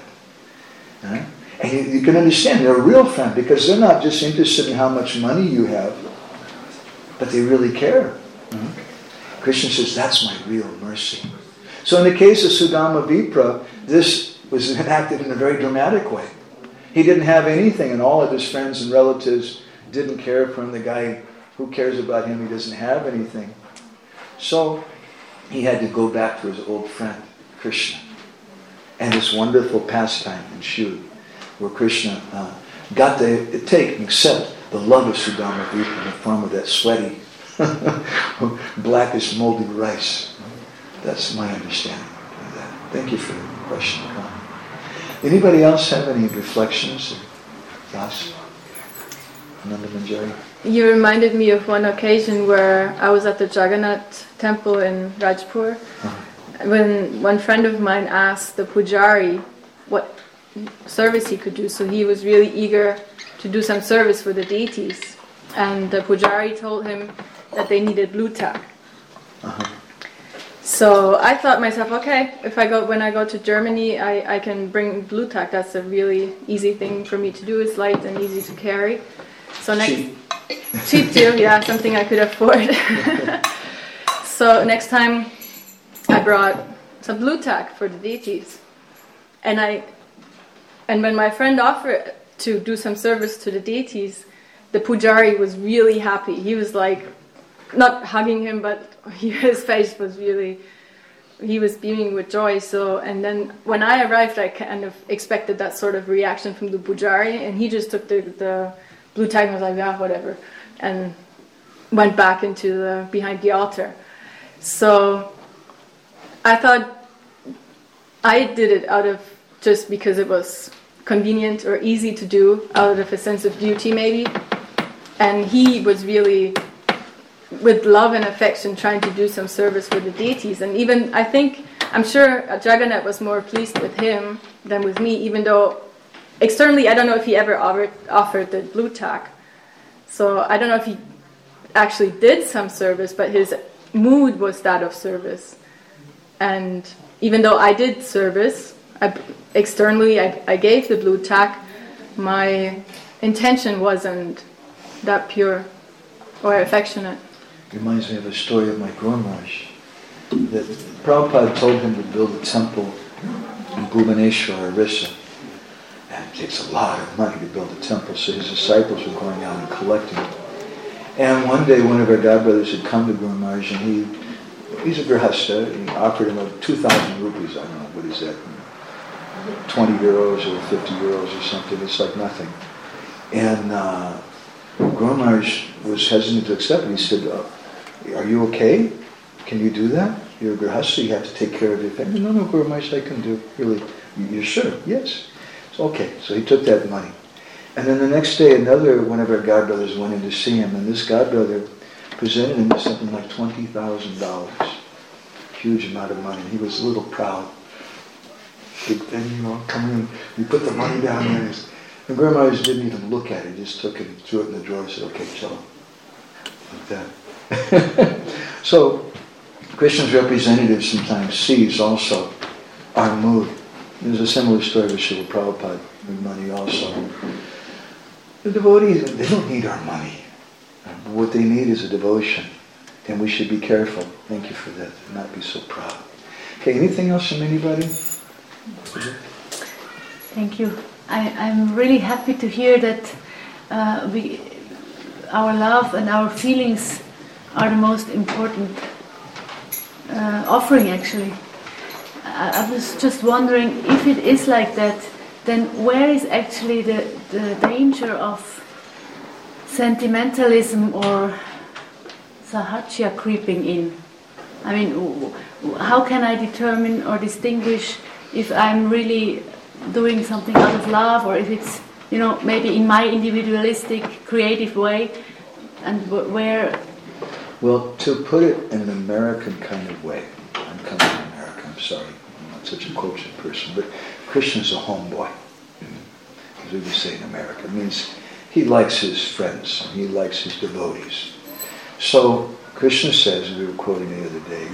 And you can understand they're a real friend because they're not just interested in how much money you have, but they really care. Krishna says, that's my real mercy. So in the case of Sudama Vipra, this was enacted in a very dramatic way. He didn't have anything, and all of his friends and relatives didn't care for him. The guy, who cares about him? He doesn't have anything. So he had to go back to his old friend, Krishna, and this wonderful pastime in Shuri, where Krishna got to take and accept the love of Sudama Vipa in the form of that sweaty, blackish molded rice. That's my understanding of that. Thank you for the question. Anybody else have any reflections or thoughts? Nanda Manjari? You reminded me of one occasion where I was at the Jagannath temple in Rajpur. When one friend of mine asked the pujari what service he could do, so he was really eager to do some service for the deities, and the pujari told him that they needed blue tack. So I thought myself, okay, when I go to Germany, I can bring blue tack. That's a really easy thing for me to do. It's light and easy to carry. So cheap too, yeah, something I could afford. So next time I brought some blue tack for the deities, and when my friend offered to do some service to the deities, the pujari was really happy. He was like, not hugging him, but his face was really, he was beaming with joy. So, and then when I arrived, I kind of expected that sort of reaction from the pujari, and he just took the blue tag and was like, yeah, whatever, and went back into behind the altar. So I thought I did it just because it was convenient or easy to do, out of a sense of duty maybe, and he was really with love and affection trying to do some service for the deities. And even I'm sure Jagannath was more pleased with him than with me, even though externally I don't know if he ever offered the blue tack. So I don't know if he actually did some service, but his mood was that of service. And even though I did service, externally I gave the blue tack, my intention wasn't that pure or affectionate. Reminds me of a story of my Guru Maharaj, that Prabhupada told him to build a temple in Bhubaneswar, Orissa. And it takes a lot of money to build a temple, so his disciples were going out and collecting it. And one day one of our godbrothers had come to Guru Maharaj, and he's a grihasta, and he offered him 2,000 rupees, I don't know, what is that, 20 euros or 50 euros or something, it's like nothing. And Guru Maharaj was hesitant to accept it. He said, are you okay? Can you do that? You're a grihasta, you have to take care of your family. No, Guru Maharaj, I can do. Really? You're sure? Yes. So, okay. So he took that money. And then the next day, one of our godbrothers went in to see him, and this godbrother presented him with something like $20,000. Huge amount of money. He was a little proud. Big thing, come in. He put the money down there. And Guru Maharaj didn't even look at it. He just took it and threw it in the drawer and said, okay, chill. Like that. So, Krishna's representative sometimes sees also our mood. There's a similar story with Srila Prabhupada with money also. The devotees, they don't need our money. What they need is a devotion. And we should be careful. Thank you for that. And not be so proud. Okay, anything else from anybody? Thank you. I'm really happy to hear that our love and our feelings are the most important offering, actually. I was just wondering, if it is like that, then where is actually the danger of sentimentalism or sahajya creeping in? I mean, how can I determine or distinguish if I'm really doing something out of love, or if it's, maybe in my individualistic, creative way, and where... Well, to put it in an American kind of way, I'm coming from America, I'm sorry, I'm not such a cultured person, but Krishna's a homeboy, as we would say in America. It means he likes his friends, and he likes his devotees. So, Krishna says, we were quoting the other day,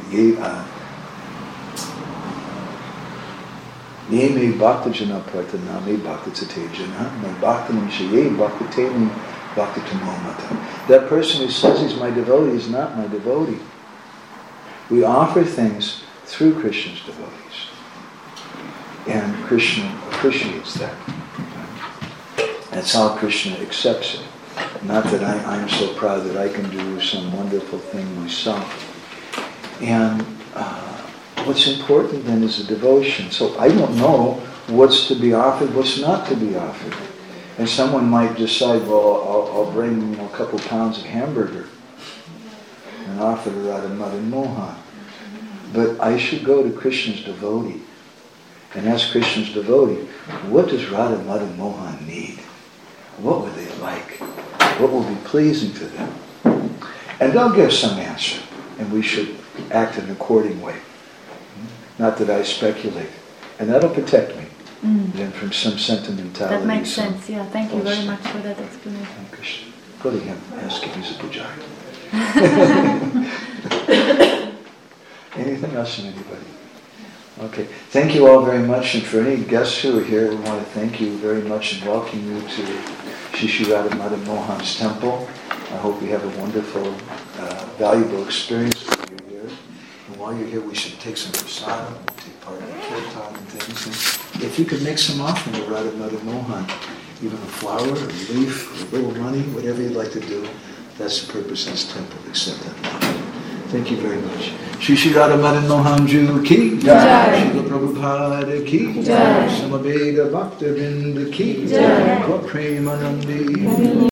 Ye me bhakta jana pratana me bhakta tate jana me bhakta nimshaye bhakta te me bhakta tamomata. That person who says he's my devotee is not my devotee. We offer things through Krishna's devotees. And Krishna appreciates that. That's how Krishna accepts it. Not that I'm so proud that I can do some wonderful thing myself. And what's important then is the devotion. So I don't know what's to be offered, what's not to be offered. And someone might decide, well, I'll bring a couple pounds of hamburger and offer to Radha Madan Mohan. But I should go to Krishna's devotee and ask Krishna's devotee, what does Radha Madan Mohan need? What would they like? What will be pleasing to them? And they'll give some answer, and we should act in an according way. Not that I speculate. And that'll protect me then from some sentimentality. That makes sense, yeah. Thank you very much for that explanation. Go to him, ask him, he's a pujari. Anything else from anybody? Okay. Thank you all very much, and for any guests who are here, we want to thank you very much and welcome you to Shri Shri Radha Madan Mohan's temple. I hope you have a wonderful, valuable experience while you're here. And while you're here, we should take some prasadam, take part in kirtan and things. And if you could make some offering to Radha Madan Mohan, even a flower, or a leaf, or a little money, whatever you'd like to do, that's the purpose of this temple. Accept that now. Thank you very much. Shri Shri Radha Madan Mohan Ju ki jai. Srila Prabhupada ki jai. Samaveda Bhakta Vrinda ki jai. Premanandi.